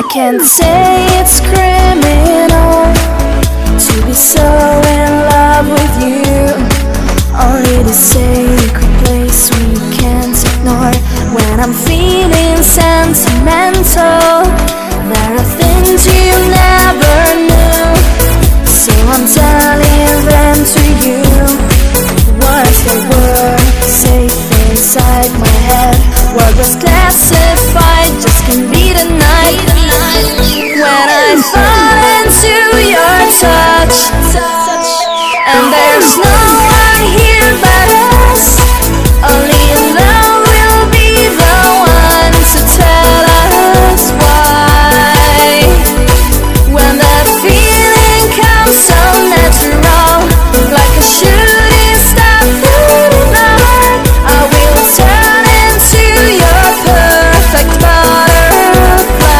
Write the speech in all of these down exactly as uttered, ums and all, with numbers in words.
can't say it's criminal to be so in love with you. Only the sacred place we can't ignore. When I'm feeling sentimental, there are things you never knew, so I'm telling them to you. Words that were safe inside my head, what was classified just can be denied. When I fall into your touch, and there's no one here but us, only love will be the one to tell us why. When the feeling comes so natural, like a shooting star through the night, I will turn into your perfect butterfly.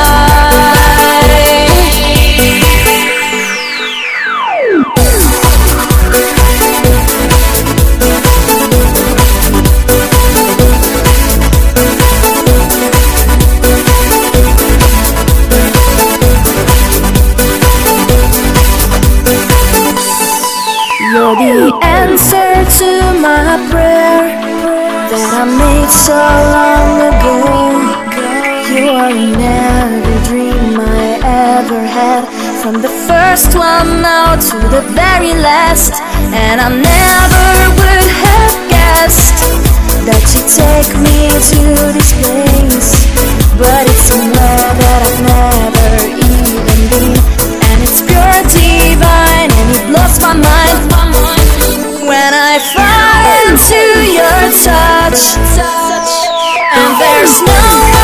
You're the answer to my prayer that I made so long ago. You are in every dream I ever had, from the first one now to the very last. And I never would have guessed that you'd take me to this place, but it's somewhere that I've never even been, and it's pure divine and it blows my mind. When I fall into your touch, and there's no